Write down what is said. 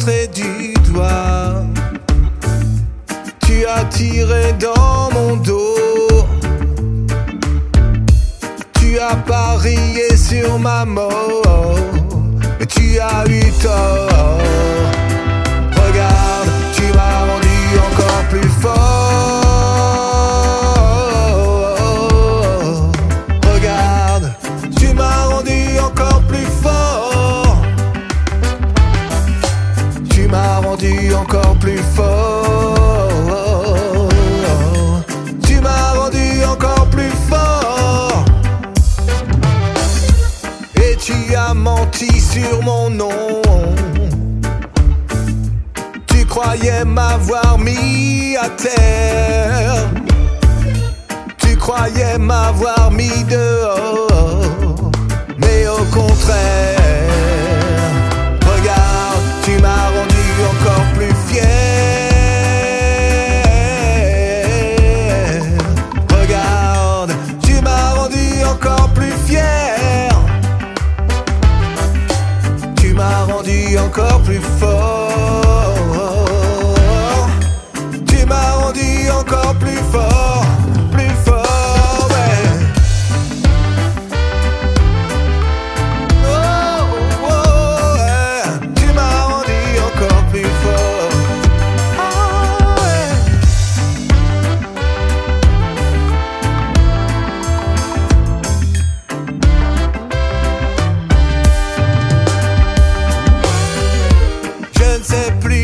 montré du doigt. Tu as tiré dans mon dos. Tu as parié sur ma mort, mais tu as eu tort. Regarde, tu m'as rendu encore plus fort. Regarde, tu m'as rendu encore plus fort. Tu m'as rendu encore plus fort. Tu m'as rendu encore plus fort. Et tu as menti sur mon nom. Tu croyais m'avoir mis à terre. Tu croyais m'avoir mis dehors. Mais au contraire, regarde, tu m'as rendu encore plus fier. Regarde, tu m'as rendu encore plus fier. Tu m'as rendu encore plus fort. Tu m'as rendu encore plus fort, plus fort, ouais. Oh, oh, ouais. Tu m'as rendu encore plus fort. Oh, ouais. Je ne sais plus